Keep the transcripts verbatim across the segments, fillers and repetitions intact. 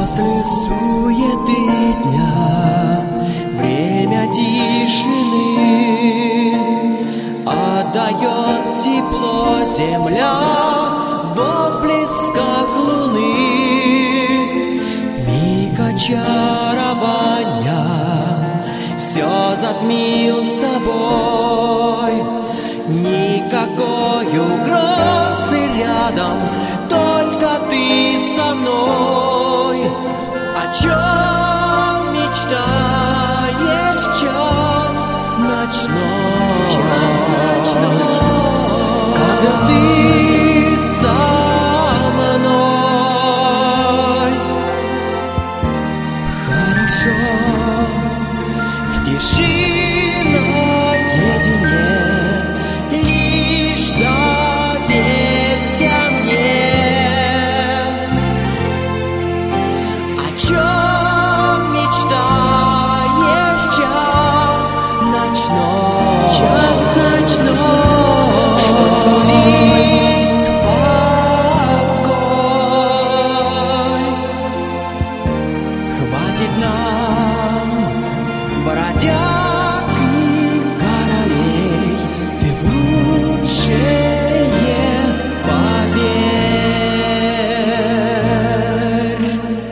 После суеты дня время тишины отдает тепло земля в отблесках луны. Миг очарования все затмил собой. Никакой угрозы рядом, только ты со мной. О чем мечтаешь час ночной? Час ночной, когда ты со мной. Хорошо в тиши наедине, лишь доверься мне. О чем мечтаешь час ночной? Час ночной, что сулит покой. Хватит нам бродяг и королей, ты в лучшее поверь.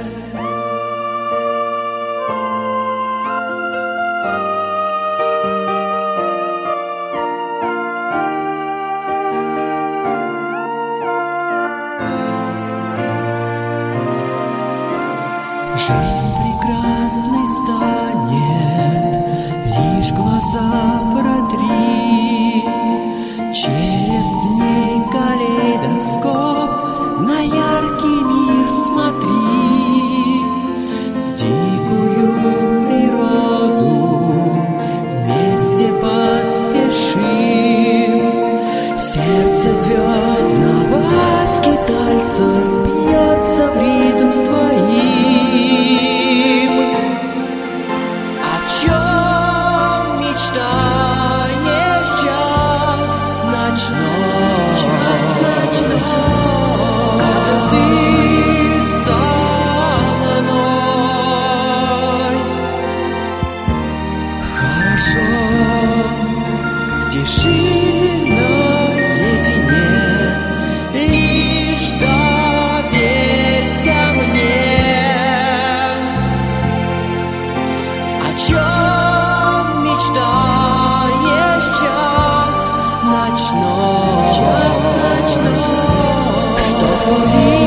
Жизнь прекрасной станет, лишь глаза протри. Через дней калейдоскоп на яркий мир смотри. В дикую природу вместе поспешим. Сердце звездного скитальца бьется в ритм с твоим. О чем мечтаешь час ночной? Час ночной, когда ты со мной. Хорошо в тиши наедине, лишь доверься мне. О чем мечтаешь час ночной? Час ночной, что сулит